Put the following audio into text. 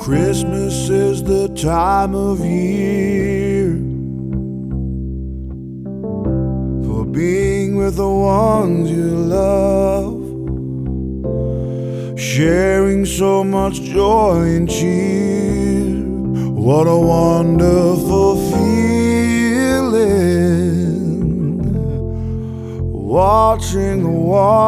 Christmas is the time of year for being with the ones you love, sharing so much joy and cheer. What a wonderful feeling, watching the